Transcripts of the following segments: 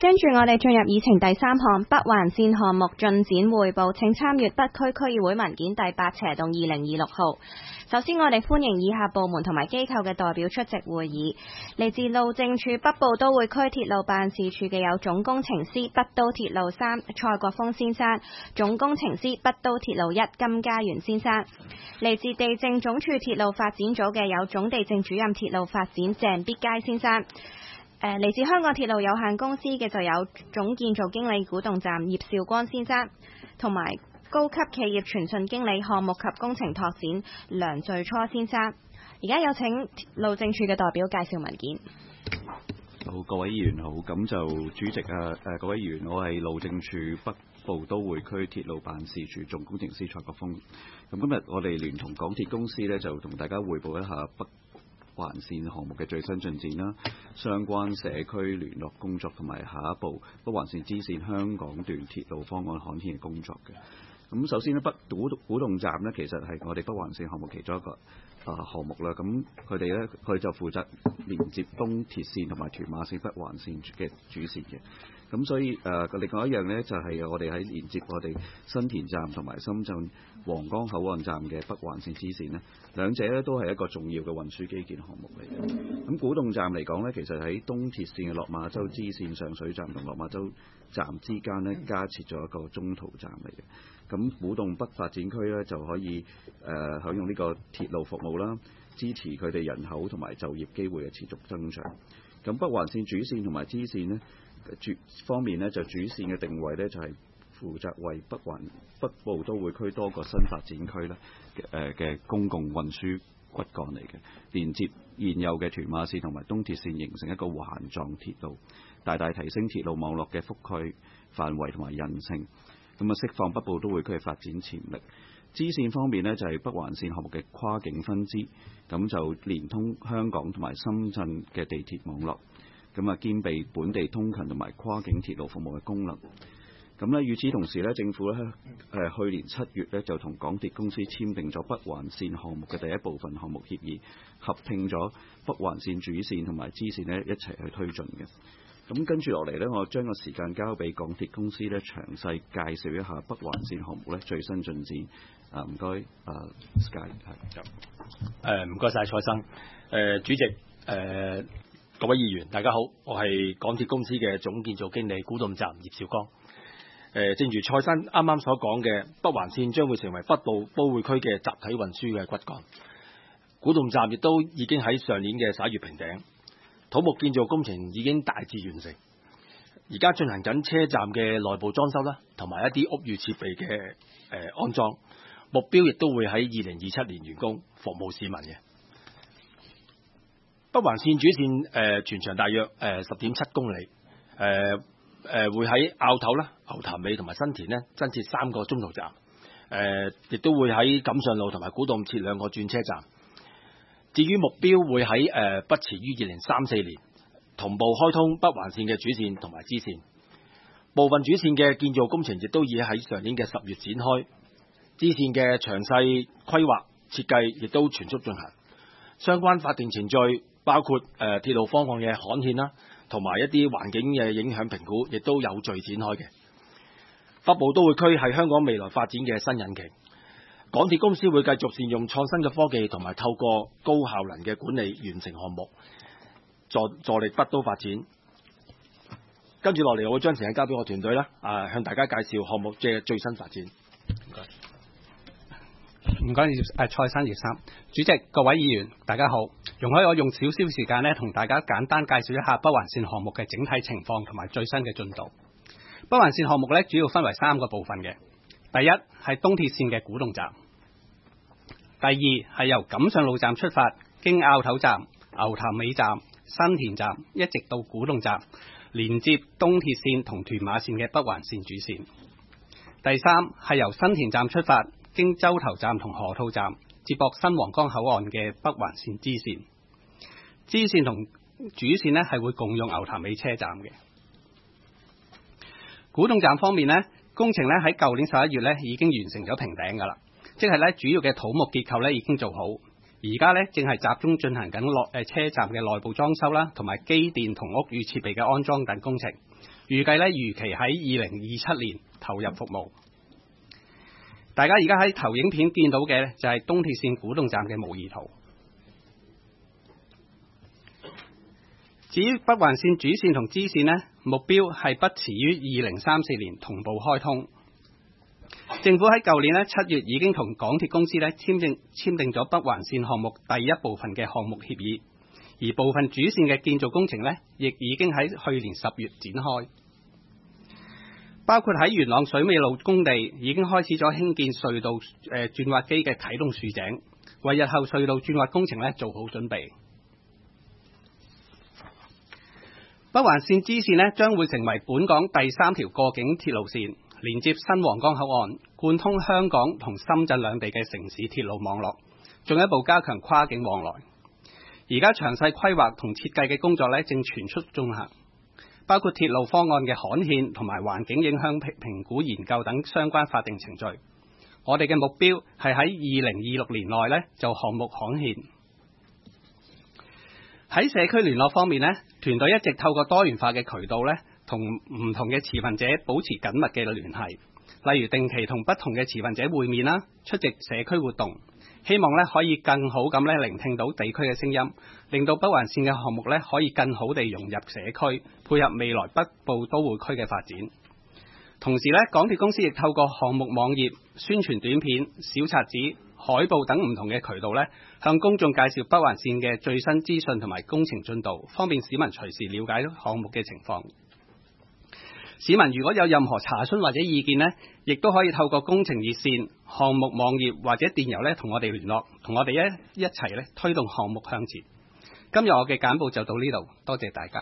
跟住我哋進入議程第3項北環線項目進展匯報，請參閱北區區議會文件第8/2026號。首先，我哋歡迎以下部門同埋機構嘅代表出席會議。嚟自路政署北部都會區鐵路辦事處嘅有總工程師北都鐵路3蔡國峰先生，總工程師北都鐵路1金家元先生。嚟自地政總署鐵路發展組嘅有總地政主任鐵路發展鄭必佳先生。嚟自香港鐵路有限公司嘅就有總建造經理古洞站葉兆光先生，同埋高級企業傳訊經理項目及工程拓展梁最初先生。而家有請路政署嘅代表介紹文件。 好，各位議員好，咁就主席各位議員，我係路政署北部都會區鐵路辦事處總工程師蔡國峰。咁今日我哋聯同港鐵公司呢，就同大家匯報一下北環線項目嘅最新進展啦，相關社區聯絡工作同埋下一步北環線支線香港段鐵路方案刊憲嘅工作嘅。咁首先呢，古洞站呢，其實係我哋北環線項目其中一個項目啦。咁佢就負責連接東鐵線同埋屯馬線北環線嘅主線嘅。咁所以另外一樣呢，就係我哋喺連接我哋新田站同埋深圳皇崗口岸站嘅北環線支線呢，兩者呢都係一個重要嘅運輸基建項目嚟嘅。咁古洞站嚟講呢，其實喺東鐵線嘅落馬洲支線上水站同落馬洲站之間呢，加設咗一個中途站嚟嘅。咁古洞北發展區呢，就可以享用呢個鐵路服務啦，支持佢哋人口同埋就業機會嘅持續增長。咁北環線主線同埋支線呢方面呢，就主線嘅定位呢，就係負責為北部都會區多個新發展區呢嘅公共運輸骨幹嚟嘅，連接現有嘅屯馬線同埋東鐵線，形成一個環狀鐵路，大大提升鐵路網絡嘅覆蓋範圍同埋韌性，咁釋放北部都會區嘅發展潛力。支線方面呢，就係北環線項目嘅跨境分支，咁就連通香港同埋深圳嘅地鐵網絡，咁兼備本地通勤同埋跨境鐵路服務嘅功能。咁呢，與此同時呢，政府呢去年7月呢就同港鐵公司簽訂咗北環線項目嘅第一部分項目協議，合併咗北環線主線同埋支線呢一齊去推進嘅。咁跟住落嚟呢，我將個時間交俾港鐵公司呢，詳細介紹一下北環線項目呢最新進展。唔該，Sky 係。 唔該晒蔡生。主席，各位議員，大家好，我係港鐵公司嘅總建造經理古洞站葉兆光。正如蔡生啱啱所講嘅，北環線將會成為北部都會區嘅集體運輸嘅骨幹。古洞站亦都已經喺上年嘅11月平頂，土木建造工程已經大致完成，而家進行緊車站嘅內部裝修啦，同埋一啲屋宇設備嘅安裝，目標亦都會喺2027年完工，服務市民嘅。北環線主線全長大約10.7公里，會喺坳頭啦、牛潭尾同埋新田呢增設3個中途站，亦都會喺錦上路同埋古洞設2個轉車站。至於目標會喺不遲於2034年同步開通北環線嘅主線同埋支線。部分主線嘅建造工程亦都已喺上年嘅10月展開，支線嘅詳細規劃設計亦都全速進行。相關法定程序包括鐵路方案嘅刊憲啦，同埋一啲環境嘅影響評估，亦都有序展開嘅。北部都會區係香港未來發展嘅新引擎，港鐵公司會繼續善用創新嘅科技，同埋透過高效能嘅管理完成項目，助力北都發展。跟住落嚟，我會將時間交俾我團隊啦，向大家介紹項目嘅最新發展。 唔該，蔡生、葉生，主席、各位議員，大家好。容許我用少少時間呢，同大家簡單介紹一下北環線項目嘅整體情況同埋最新嘅進度。北環線項目呢，主要分為3個部分嘅。第一係東鐵線嘅古洞站，第二係由錦上路站出發，經坳頭站、牛潭尾站、新田站一直到古洞站，連接東鐵線同屯馬線嘅北環線主線。第三係由新田站出發，經洲頭站同河套站接駁新皇崗口岸嘅北環線支線。支線同主線呢係會共用牛潭尾車站嘅。古洞站方面呢，工程呢喺舊年11月呢已經完成咗平頂噶啦，即係呢主要嘅土木結構呢已經做好，而家呢正係集中進行緊車站嘅內部裝修啦，同埋機電同屋宇設備嘅安裝等工程， 預計咧如期喺2027年投入服務。大家而家喺投影片見到嘅就係東鐵線古洞站嘅模擬圖。至於北環線主線同支線呢，目標係不遲於2034年同步開通。政府喺舊年7月已經同港鐵公司簽訂咗北環線項目第一部分嘅項目協議，而部分主線嘅建造工程亦已經喺去年10月展開。包括喺元朗水尾路工地已經開始咗興建隧道鑽挖機嘅啟動豎井，為日後隧道鑽挖工程做好準備。北環線支線將會成為本港第3條過境鐵路線，連接新皇崗口岸，貫通香港同深圳兩地嘅城市鐵路網絡，進一步加強跨境往來。而家詳細規劃同設計嘅工作正全速進行，包括鐵路方案嘅刊憲同埋環境影響評估研究等相關法定程序。我哋嘅目標係喺2026年內就項目刊憲。喺社區聯絡方面團隊一直透過多元化嘅渠道同唔同嘅持份者保持緊密嘅聯繫，例如定期同不同嘅持份者會面出席社區活動，希望可以更好咁聆聽到地區嘅聲音，令到北環線嘅項目可以更好地融入社區，配合未來北部都會區嘅發展。同時港鐵公司亦透過項目網頁、宣傳短片、小冊子、海報等唔同嘅渠道向公眾介紹北環線嘅最新資訊同埋工程進度，方便市民隨時了解項目嘅情況。市民如果有任何查詢或者意見亦都可以透過工程熱線、項目網頁或者電郵同我哋聯絡，同我哋一齊推動項目向前。今日我嘅簡報就到呢度，多謝大家。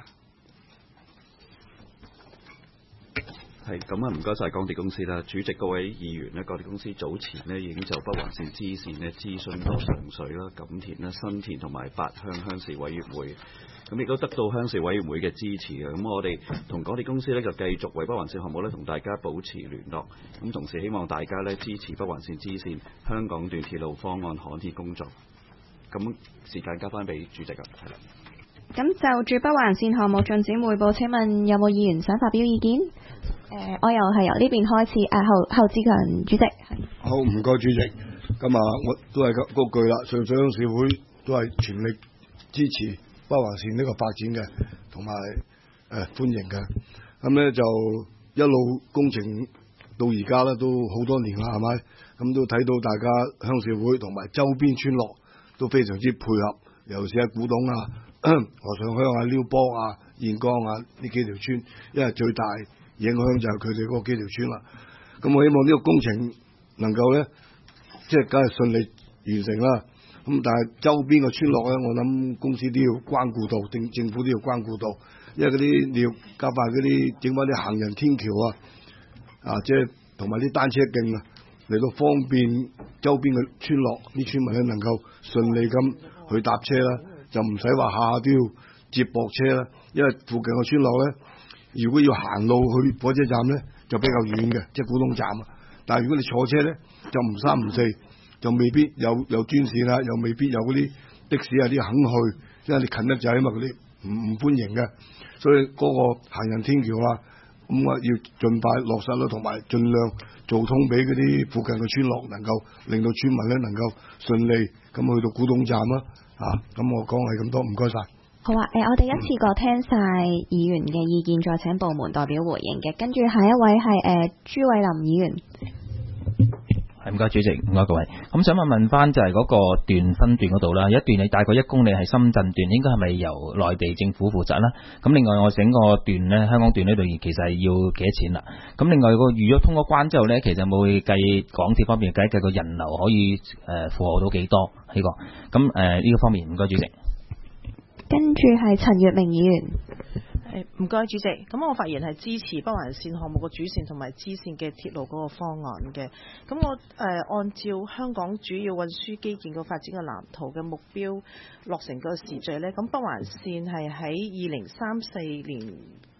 係咁啊，唔該晒港鐵公司啦，主席各位議員港鐵公司早前已經就北環線支線諮詢咗上水啦、錦田啦、新田同埋八鄉鄉事委員會，咁亦都得到鄉事委員會嘅支持嘅。咁我哋同港鐵公司就繼續為北環線項目同大家保持聯絡，咁同時希望大家支持北環線支線香港段鐵路方案刊憲工作。咁時間交翻俾主席啊。 咁就住北環線項目進展匯報，請問有冇議員想發表意見？我又係由呢邊開始。侯志強主席。 好，唔該主席。咁我都係嗰句啦，上水鄉事會都係全力支持北環線呢個發展嘅，同埋歡迎嘅。咁就一路工程到而家都好多年啦，係咪？咁都睇到大家鄉事會同埋周邊村落都非常之配合，尤其是喺古洞河上鄉寮波燕江呢幾條村，因為最大影響就係佢哋嗰幾條村啦。咁我希望呢個工程能夠即係梗係順利完成啦。咁但係周邊嘅村落我諗公司都要關顧到，政府都要關顧到，因為嗰啲你要加快嗰啲整翻啲行人天橋即係同埋啲單車徑嚟到方便周邊嘅村落啲村民能夠順利咁去搭車啦，就唔使話下下都要接駁車啦。因為附近嘅村落如果要行路去火車站就比較遠嘅，即係古洞站但係如果你坐車就唔三唔四，就未必有專線啦，又未必有嗰啲的士啲肯去，因為你近得滯嘛，嗰啲唔歡迎嘅。所以嗰個行人天橋咁要盡快落實啦，同埋盡量做通俾嗰啲附近嘅村落，能夠令到村民能夠順利咁去到古洞站啦。咁我講係咁多，唔該晒。 好我哋一次過聽晒議員嘅意見，再請部門代表回應嘅。跟住下一位係朱偉林議員。 唔該主席，唔該各位。咁想問翻就係嗰個段分段嗰度啦，有一段你大概1公里係深圳段，應該係咪由內地政府負責啦？咁另外我整個段呢，香港段呢度其實係要幾多錢啦？咁另外個預約通過關之後呢，其實冇會計港鐵方面計個人流可以負荷到幾多呢個？咁呢個方面唔該主席。 跟住係陳月明議員。 唔該主席，咁我發言係支持北環線項目嘅主線同埋支線嘅鐵路嗰個方案嘅。咁我按照香港主要運輸基建個發展嘅藍圖嘅目標落成個時序呢，咁北環線係喺2034年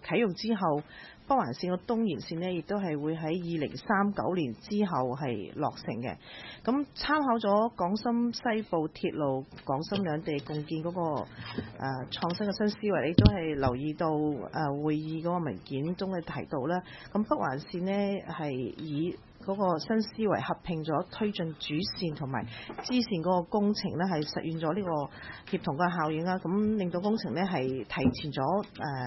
啟用之後，北環線個東延線呢，亦都係會喺2039年之後係落成嘅。咁參考咗港深西部鐵路港深兩地共建嗰個創新嘅新思維，亦都係留意到會議嗰個文件中嘅提到啦。咁北環線呢，係以嗰個新思維合併咗推進主線同埋支線嗰個工程呢，係實現咗呢個協同嘅效應啦。咁令到工程呢係提前咗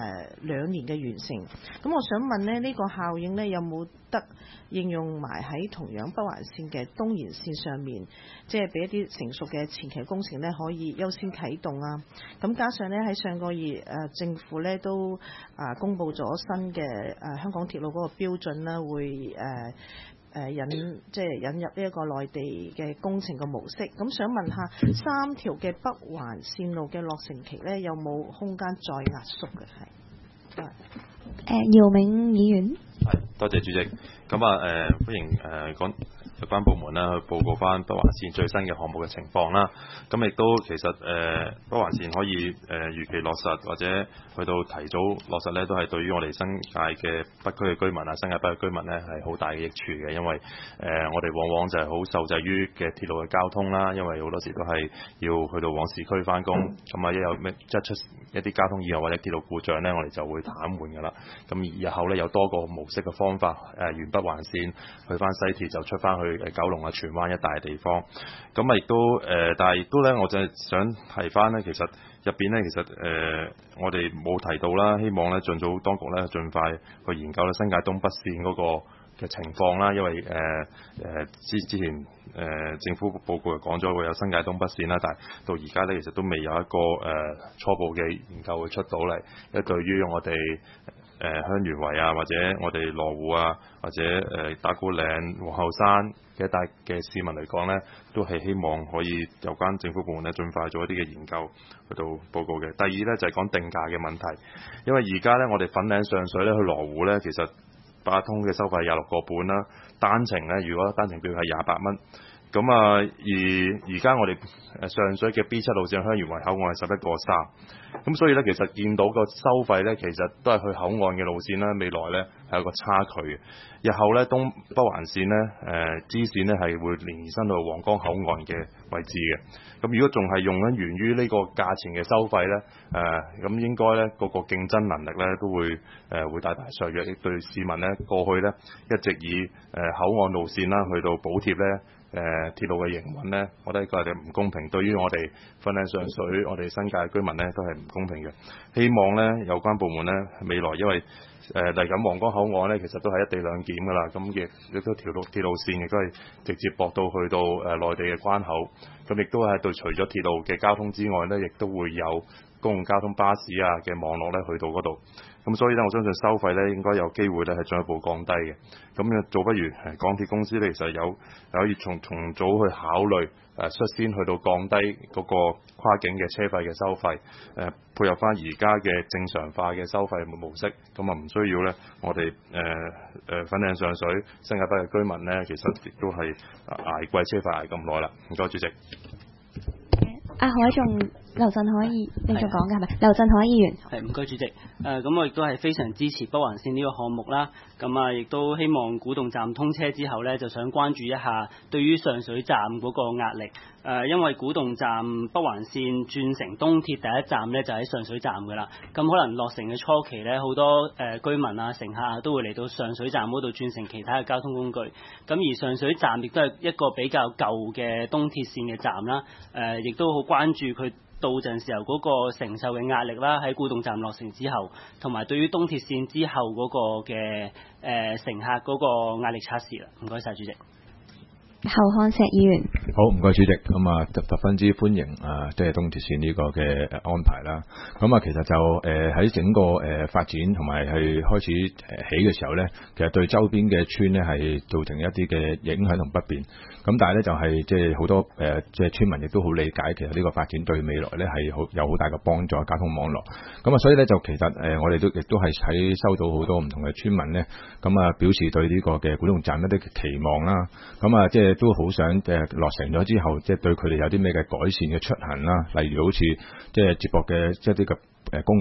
2年嘅完成。咁我想問呢，呢個效應呢有冇得應用埋喺同樣北環線嘅東延線上面，即係俾一啲成熟嘅前期工程呢可以優先啟動啊？咁加上呢，喺上個月政府呢都公布咗新嘅香港鐵路嗰個標準啦，會引入呢一個內地嘅工程嘅模式。咁想問下3條嘅北環線路嘅落成期呢，有冇空間再壓縮嘅？係。 姚明議員。 多謝主席。咁歡迎講有關部門啦去報告翻北環線最新嘅項目嘅情況啦。咁亦都其實北環線可以如期落實或者去到提早落實呢，都係對於我哋新界嘅北區嘅居民啊、新界北嘅居民呢係好大嘅益處嘅。因為我哋往往就係好受制於嘅鐵路嘅交通啦，因為好多時都係要去到往市區翻工，咁一有咩即係出一啲交通意外或者鐵路故障呢，我哋就會癱瘓㗎啦。咁日後呢，有多個模式嘅方法，沿北環線去翻西鐵就出翻去九龍啊、荃灣一帶地方。咁亦都但係亦都呢，我就係想提翻呢，其實入邊呢，其實我哋冇提到啦，希望呢盡早當局呢盡快去研究咧新界東北線嗰個嘅情況啦，因為之前政府報告就講咗會有新界東北線啦，但係到而家呢，其實都未有一個初步嘅研究會出到嚟。因為對於我哋香園圍啊，或者我哋羅湖啊，或者打鼓嶺、皇后山嘅一帶嘅市民嚟講呢，都係希望可以有關政府部門呢盡快做一啲嘅研究去到報告嘅。第二呢，就係講定價嘅問題，因為而家呢，我哋粉嶺上水呢去羅湖呢，其實八達通嘅收費26個半啦，單程呢，如果單程票係28蚊。咁而家我哋上水嘅 B7 路線香園圍口岸係11個3，咁所以呢，其實見到個收費呢，其實都係去口岸嘅路線啦，未來呢係有個差距嘅。日後呢，東北環線呢，支線呢係會連延伸到皇崗口岸嘅位置嘅。咁如果仲係用緊源於呢個價錢嘅收費呢，咁應該呢個競爭能力呢都會大大削弱，亦對市民呢過去呢一直以口岸路線啦去到補貼呢鐵路嘅營運呢，我覺得佢哋唔公平，對於我哋粉嶺上水、我哋新界居民呢都係唔公平嘅。希望呢有關部門呢未來，因為嚟緊皇崗口岸呢，其實都係一地兩檢㗎啦，咁亦都鐵路線亦都係直接駁到去到內地嘅關口，咁亦都係對除咗鐵路嘅交通之外呢，亦都會有公共交通巴士啊嘅網絡呢去到嗰度。咁所以呢，我相信收費呢應該有機會呢係進一步降低嘅。咁做不如港鐵公司呢，其實有可以從早去考慮率先去到降低嗰個跨境嘅車費嘅收費，配合翻而家嘅正常化嘅收費模式，咁唔需要呢，我哋粉嶺上水、新界北嘅居民呢，其實亦都係捱貴車費捱咁耐啦。唔該，主席。 何偉仲、劉振海議員，你仲講嘅係咪？劉振海議員， 係唔該主席。咁我亦都係非常支持北環線呢個項目啦。咁亦都希望古洞站通車之後呢，就想關注一下對於上水站嗰個壓力。因為古洞站北環線轉乘東鐵第一站呢，就喺上水站㗎啦。咁可能落成嘅初期呢，好多居民啊、乘客啊都會嚟到上水站嗰度轉乘其他嘅交通工具。咁而上水站亦都係一個比較舊嘅東鐵線嘅站啦。亦都好關注佢到陣時候嗰個承受嘅壓力啦，喺古洞站落成之後，同埋對於東鐵線之後嗰個嘅乘客嗰個壓力測試啦。唔該晒主席。 侯漢石議員， 好，唔該主席。咁十分之歡迎即係東鐵線呢個嘅安排啦。咁其實就喺整個發展同埋係開始起嘅時候咧，其實對周邊嘅村咧係造成一啲嘅影響同不便。咁但係咧就係即係好多即係村民亦都好理解，其實呢個發展對未來咧係有好大嘅幫助，交通網絡。咁所以咧就其實我哋亦都係收到好多唔同嘅村民咧，咁表示對呢個嘅古洞站一啲期望啦。咁即係都好想落成咗之後，即係對佢哋有啲咩嘅改善嘅出行啦，例如好似即係接駁嘅即係啲嘅公共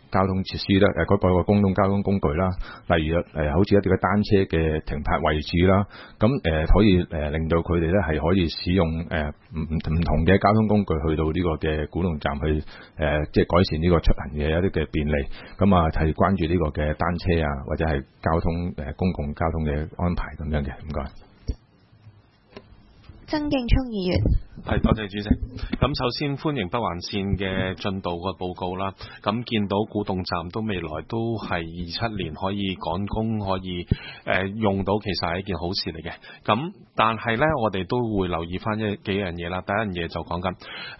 交通設施啦，嗰個公共交通工具啦，例如好似一啲嘅單車嘅停泊位置啦，咁可以令到佢哋咧係可以使用唔同嘅交通工具去到呢個嘅古洞站去即係改善呢個出行嘅一啲嘅便利，咁啊係關注呢個嘅單車啊或者係交通公共交通嘅安排咁樣嘅，唔該。 曾敬聰議員， 係多謝主席。咁首先歡迎北環線嘅進度個報告啦。咁見到古洞站都未來都係27年可以趕工，可以用到，其實係一件好事嚟嘅。咁但係呢，我哋都會留意翻幾樣嘢啦。第一樣嘢就講緊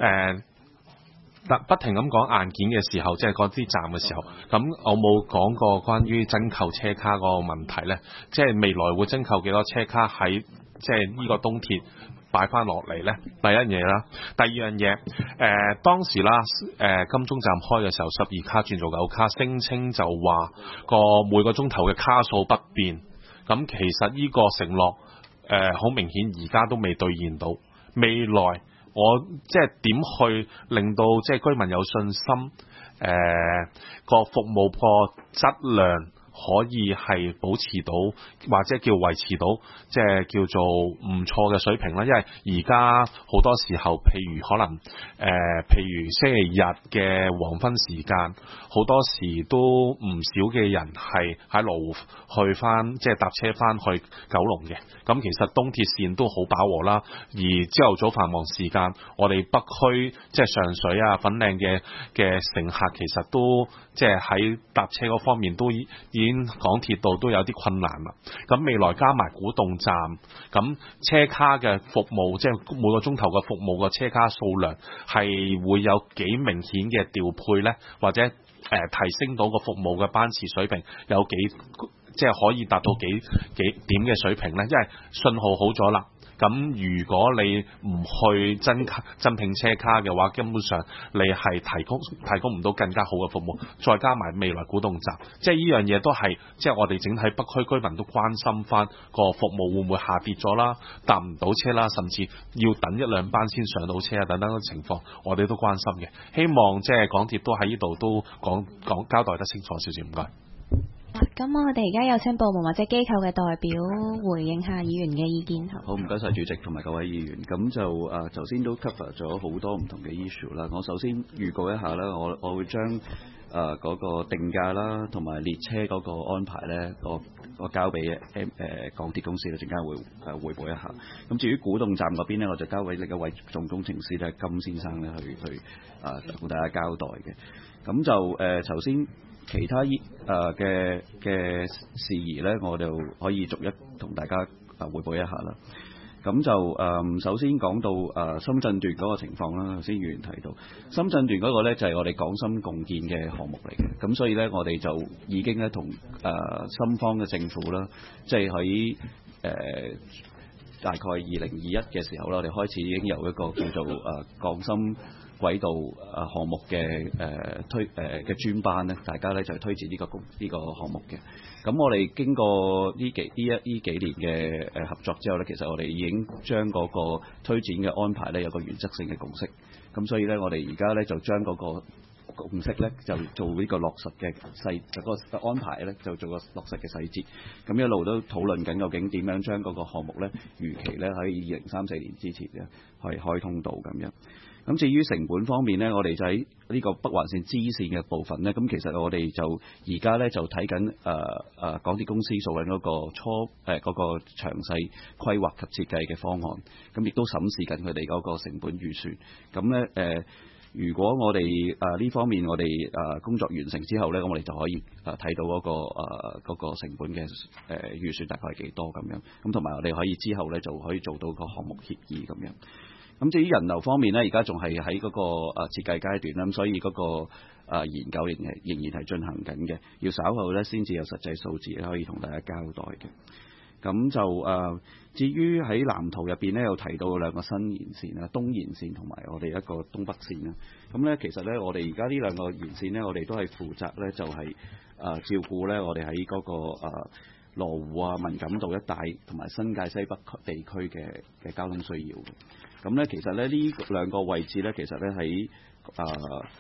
不停咁講硬件嘅時候，即係嗰啲站嘅時候，咁我冇講過關於增購車卡嗰個問題呢？即係未來會增購幾多車卡喺即係呢個東鐵擺翻落嚟呢？第一樣嘢啦，第二樣嘢，當時啦，金鐘站開嘅時候12卡轉做9卡，聲稱就話每個鐘頭嘅卡數不變。咁其實呢個承諾好明顯而家都未兌現到。未來我即係點去令到即係居民有信心，個服務個質量可以係保持到，或者叫維持到，即係叫做唔錯嘅水平啦。因為而家好多時候，譬如可能譬如星期日嘅黃昏時間，好多時都唔少嘅人係喺羅湖去翻，即係搭車翻去九龍嘅。咁其實東鐵線都好飽和啦。而朝頭早繁忙時間，我哋北區即係上水啊、粉嶺嘅乘客，其實都即係喺搭車嗰方面都已經港鐵道都有啲困難啦。咁未來加埋古洞站，咁車卡嘅服務，即係每個鐘頭嘅服務嘅車卡數量係會有幾明顯嘅調配呢？或者提升到個服務嘅班次水平有幾即係可以達到幾點嘅水平呢？因為信號好咗啦。咁如果你唔去增聘車卡嘅話，根本上你係提供唔到更加好嘅服務。再加埋未來古洞站，即係呢樣嘢都係即係我哋整體北區居民都關心翻個服務會唔會下跌咗啦，搭唔到車啦，甚至要等一兩班先上到車啊等等嘅情況，我哋都關心嘅。希望即係港鐵都喺呢度都講交代得清楚少少，唔該。 咁我哋而家有請部門或者機構嘅代表回應下議員嘅意見。 好，唔該晒主席同埋各位議員。咁就頭先都 cover 咗好多唔同嘅 issue 啦。我首先預告一下啦，我會將嗰個定價啦同埋列車嗰個安排咧，我交俾港鐵公司咧，陣間會匯報一下。咁至於古洞站嗰邊咧，我就交俾另一位總工程師咧，金先生咧去同大家交代嘅。咁就頭先其他嘅事宜咧，我就可以逐一同大家匯報一下啦。咁就首先講到深圳段嗰個情況啦。頭先議員提到深圳段嗰個咧就係我哋港深共建嘅項目嚟嘅，咁所以咧我哋就已經咧同深方嘅政府啦，即係喺大概2021嘅時候啦，我哋開始已經有一個叫做港深軌道項目嘅嘅專班咧，大家咧就推薦呢個項目嘅。咁我哋經過呢幾年嘅合作之後咧，其實我哋已經將嗰個推薦嘅安排咧有個原則性嘅共識。咁所以咧，我哋而家咧就將嗰個共識咧就做呢個落實嘅個安排咧，就做個落實嘅細節。咁一路都討論緊究竟點樣將嗰個項目咧如期咧喺2034年之前咧係開通到咁樣。咁至於成本方面呢，我哋就喺呢個北環線支線嘅部分呢，咁其實我哋就而家呢，就睇緊港鐵公司做緊嗰個嗰個詳細規劃及設計嘅方案，咁亦都審視緊佢哋嗰個成本預算。咁呢如果我哋呢方面我哋工作完成之後呢，咁我哋就可以睇到嗰個成本嘅預算大概係幾多咁樣。咁同埋我哋可以之後呢，就可以做到個項目協議咁樣。咁至於人流方面呢，而家仲係喺嗰個設計階段啦，咁所以嗰個研究仍然係進行緊嘅，要稍後呢先至有實際數字可以同大家交代嘅。咁就至於喺藍圖入邊呢，有提到兩個新延線啦，東延線同埋我哋一個東北線啦。咁呢，其實呢，我哋而家呢兩個延線呢，我哋都係負責呢，就係照顧呢我哋喺嗰個羅湖啊、文錦渡一帶同埋新界西北地區嘅交通需要嘅。咁咧，其實咧呢兩個位置咧，其實咧喺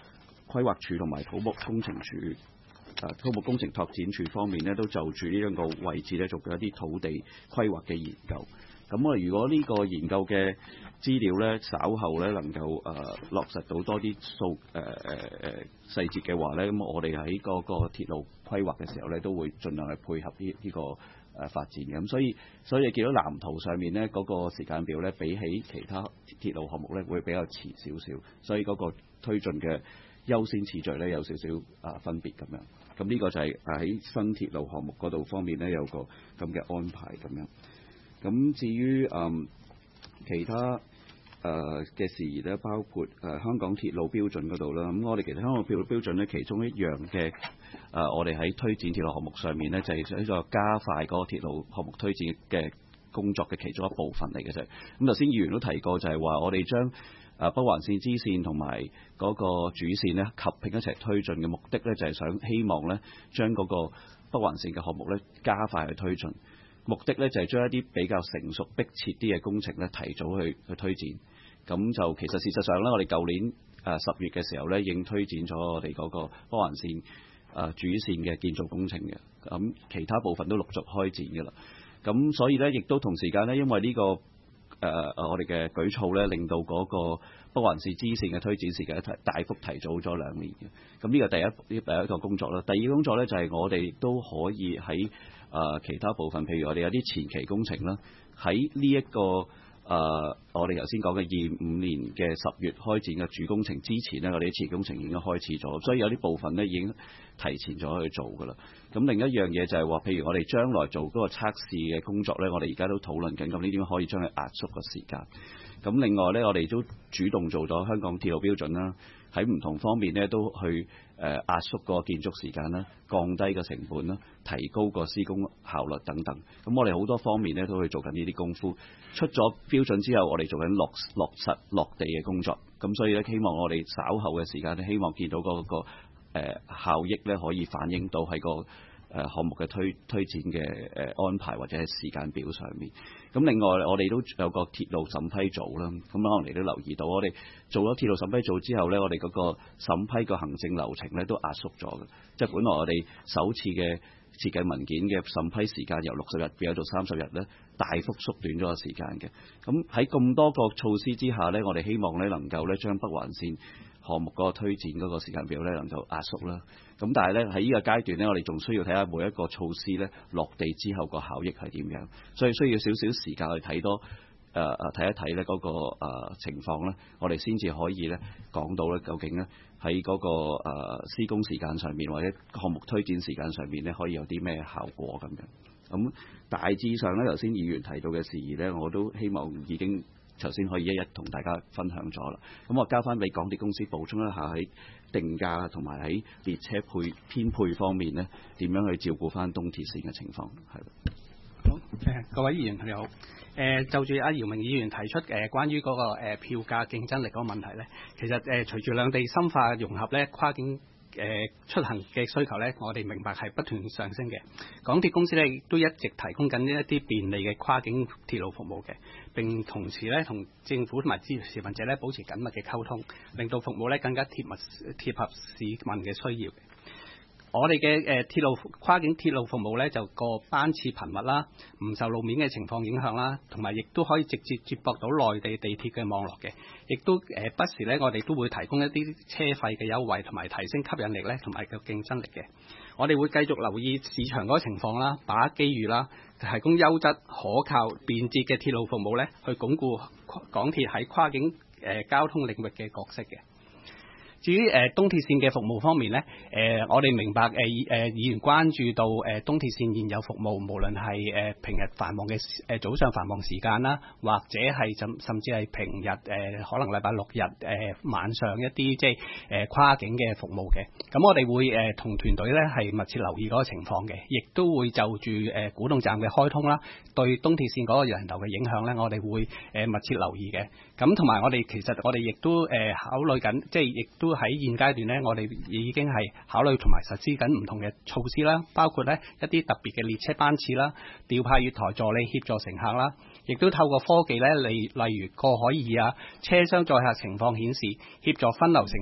規劃署同埋土木工程署。土木工程拓展署方面咧，都就住呢一個位置咧，做緊一啲土地規劃嘅研究。咁我哋如果呢個研究嘅資料咧，稍後咧能夠落實到多啲細節嘅話咧，咁我哋喺嗰個鐵路規劃嘅時候咧，都會盡量去配合呢個發展嘅。咁所以你見到藍圖上面咧嗰個時間表咧，比起其他鐵路項目咧，會比較遲少少，所以嗰個推進嘅優先次序咧有少少分別咁樣。咁呢個就係喺新鐵路項目嗰度方面咧有個咁嘅安排咁樣。咁至於其他嘅事宜咧，包括香港鐵路標準嗰度啦。咁我哋其實香港鐵路標準咧，其中一樣嘅我哋喺推展鐵路項目上面咧，就係一個加快嗰個鐵路項目推展嘅工作嘅其中一部分嚟嘅啫。咁頭先議員都提過，就係話我哋將北環線支線同埋嗰個主線咧合併一齊推進嘅目的咧，就係希望咧將嗰個北環線嘅項目咧加快去推進。目的咧就係將一啲比較成熟迫切啲嘅工程咧提早去推展。咁就其實事實上咧，我哋舊年10月嘅時候咧，已經推展咗我哋嗰個北環線主線嘅建造工程嘅。咁其他部分都陸續開展嘅啦。咁所以咧，亦都同時間咧，因為呢個我哋嘅舉措咧，令到嗰個北環線支線嘅推展時間大幅提早咗2年嘅。咁呢個第一個工作啦。第二個工作咧就係我哋都可以喺其他部分，譬如我哋有啲前期工程啦，喺呢一個我哋頭先講嘅25年嘅10月開展嘅主工程之前呢，我哋啲前期工程已經開始咗，所以有啲部分呢已經提前咗去做㗎啦。咁另一樣嘢就係話，譬如我哋將來做嗰個測試嘅工作呢，我哋而家都討論緊，咁呢點可以將佢壓縮個時間。咁另外呢，我哋都主動做咗香港鐵路標準啦，喺唔同方面呢都去壓縮個建築時間啦，降低個成本啦，提高個施工效率等等。咁我哋好多方面呢都去做緊呢啲功夫。出咗標準之後，我哋做緊落實落地嘅工作。咁所以呢，希望我哋稍後嘅時間呢，希望見到嗰個效益呢，可以反映到喺個項目嘅推展嘅安排或者係時間表上面。咁另外我哋都有個鐵路審批組啦，咁可能你都留意到，我哋做咗鐵路審批組之後呢，我哋嗰個審批個行政流程呢都壓縮咗嘅，即係本來我哋首次嘅設計文件嘅審批時間由60日變咗做30日呢，大幅縮短咗個時間嘅。咁喺咁多個措施之下呢，我哋希望呢能夠呢將北環線項目嗰個推展嗰個時間表呢能夠壓縮啦。咁但係呢喺呢個階段呢，我哋仲需要睇下每一個措施呢落地之後個效益係點樣，所以需要少少時間去睇多睇一睇呢嗰個情況呢，我哋先至可以呢講到呢究竟呢喺嗰個施工時間上面或者項目推展時間上面呢可以有啲咩效果咁樣。咁大致上呢，頭先議員提到嘅事宜呢，我都希望已經頭先可以一一同大家分享咗啦。咁我交翻俾港鐵公司補充一下喺定價同埋喺列車編配方面呢，點樣去照顧翻東鐵線嘅情況係。 好，各位議員你好。就住阿姚明議員提出關於嗰個票價競爭力嗰個問題呢，其實隨住兩地深化融合呢，跨境出行嘅需求呢，我哋明白係不斷上升嘅。港鐵公司呢亦都一直提供緊一啲便利嘅跨境鐵路服務嘅，並同時呢同政府同埋持份者呢保持緊密嘅溝通，令到服務呢更加貼合市民嘅需要。我哋嘅跨境鐵路服務呢，就個班次頻密啦，唔受路面嘅情況影響啦，同埋亦都可以直接接駁到內地地鐵嘅網絡嘅，亦都不時呢，我哋都會提供一啲車費嘅優惠，同埋提升吸引力呢，同埋個競爭力嘅。我哋會繼續留意市場嗰個情況啦，把握機遇啦，提供優質、可靠、便捷嘅鐵路服務呢，去鞏固港鐵喺跨境交通領域嘅角色嘅。至於東鐵線嘅服務方面呢，我哋明白議員關注到東鐵線現有服務，無論係平日繁忙嘅早上繁忙時間啦，或者係甚至係平日可能禮拜6日晚上一啲即係跨境嘅服務嘅。咁我哋會同團隊呢係密切留意嗰個情況嘅，亦都會就住古洞站嘅開通啦，對東鐵線嗰個人流嘅影響呢，我哋會密切留意嘅。咁同埋我哋其實我哋亦都考慮緊，即係亦都喺現階段呢，我哋已經係考慮同埋實施緊唔同嘅措施啦，包括呢一啲特別嘅列車班次啦，調派月台助理協助乘客啦，亦都透過科技呢，例如過海儀啊、車廂載客情況顯示，協助分流乘客，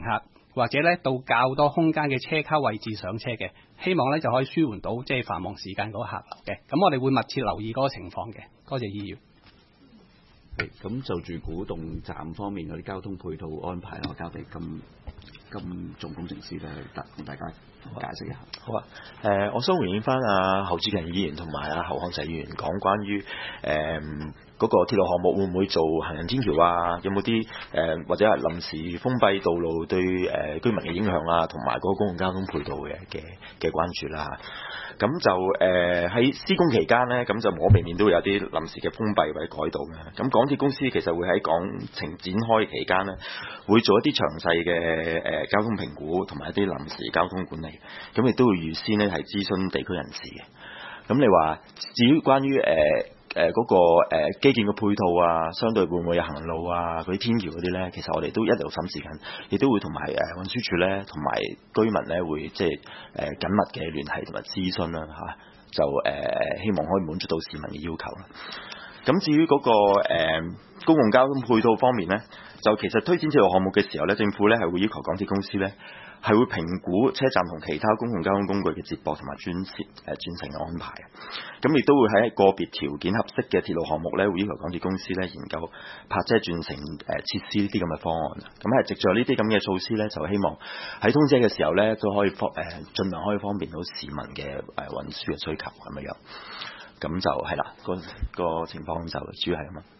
或者咧到較多空間嘅車卡位置上車嘅，希望咧就可以舒緩到即係繁忙時間嗰個客流嘅。咁我哋會密切留意嗰個情況嘅。多謝議員。 咁就住古洞站方面嗰啲交通配套安排，我交俾金總工程師咧同大家解釋一下。 好啊，我想回應翻侯志勤議員同埋侯漢齊議員講關於嗰個鐵路項目會唔會做行人天橋啊？有冇啲或者係臨時封閉道路對居民嘅影響啊？同埋嗰個公共交通配套嘅關注啦。咁就喺施工期間呢，咁就無可避免都會有啲臨時嘅封閉或者改動嘅。咁港鐵公司其實會喺工程展開期間呢，會做一啲詳細嘅交通評估同埋一啲臨時交通管理。咁亦都會預先呢係諮詢地區人士嘅。咁你話至於關於嗰個基建嘅配套啊，相對會唔會有行路啊，嗰啲天橋嗰啲呢？其實我哋都一路審視緊，亦都會同埋運輸署呢，同埋居民呢會即係緊密嘅聯繫同埋諮詢啦嚇，就希望可以滿足到市民嘅要求啦。咁至於嗰個公共交通配套方面呢，就其實推展鐵路項目嘅時候呢，政府呢係會要求港鐵公司呢，係會評估車站同其他公共交通工具嘅接駁同埋轉乘嘅安排。咁亦都會喺個別條件合適嘅鐵路項目咧，會要求港鐵公司咧研究泊車轉乘設施呢啲咁嘅方案。咁係藉著呢啲咁嘅措施咧，就希望喺通車嘅時候咧，都可以盡量可以方便到市民嘅運輸嘅需求咁樣。咁就係啦，個情況就主要係咁啊。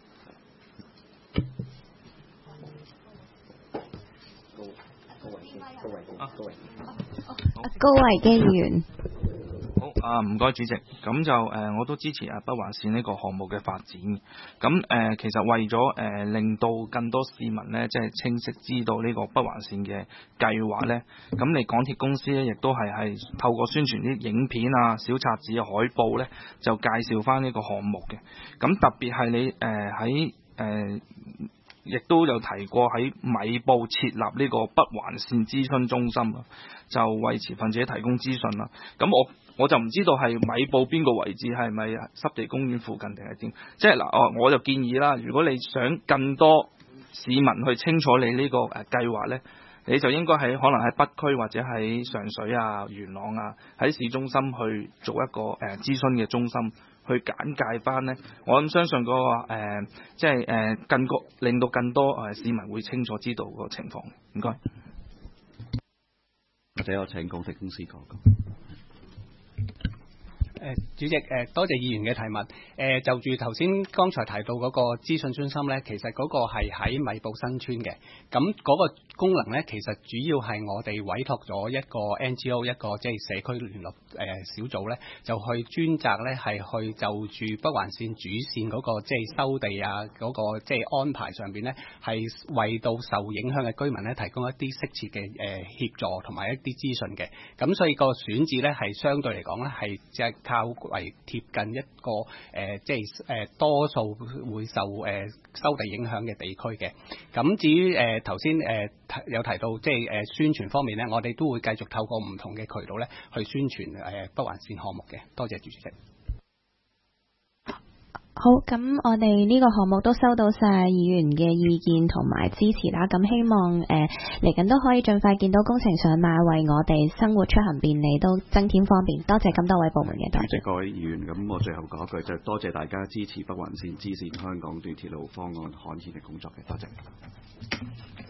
高維基議員。 好唔該主席，咁就我都支持北環線呢個項目嘅發展。咁其實為咗令到更多市民呢，即係清晰知道呢個北環線嘅計劃呢，咁你港鐵公司呢，亦都係透過宣傳啲影片啊、小冊子、海報呢，就介紹翻呢個項目嘅。咁特別係你喺亦都有提過喺米埔設立呢個北環線諮詢中心啊，就為持份者提供資訊啦。咁我就唔知道係米埔邊個位置，係咪濕地公園附近定係點？即係嗱，我就建議啦，如果你想更多市民去清楚你呢個計劃呢，你就應該可能喺北區或者喺上水啊、元朗啊，喺市中心去做一個諮詢嘅中心。去簡介翻呢，我諗相信嗰個即係令到更多市民會清楚知道個情況。唔該。 或者我請港鐵公司講講。 主席，多謝議員嘅提問。就住頭先剛才提到嗰個資訊中心呢，其實嗰個係喺米埔新村嘅。咁嗰個功能呢，其實主要係我哋委託咗一個 NGO 一個即係社區聯絡小組呢，就去專責呢係去就住北環線主線嗰個即係收地啊嗰個即係安排上邊呢，係為到受影響嘅居民呢提供一啲適切嘅協助同埋一啲資訊嘅。咁所以個選址呢，係相對嚟講呢，係即係較為貼近一個即係多數會受收地影響嘅地區嘅。咁至於頭先有提到即係宣傳方面呢，我哋都會繼續透過唔同嘅渠道呢去宣傳北環線項目嘅。多謝主席。 好，咁我哋呢個項目都收到晒議員嘅意見同埋支持啦。咁希望嚟緊都可以盡快見到工程上馬，為我哋生活出行便利都增添方便。多謝咁多位部門嘅代表。 主席，各位議員，咁我最後講一句，就係多謝大家支持北環線支線香港段鐵路方案刊憲嘅工作嘅，多謝。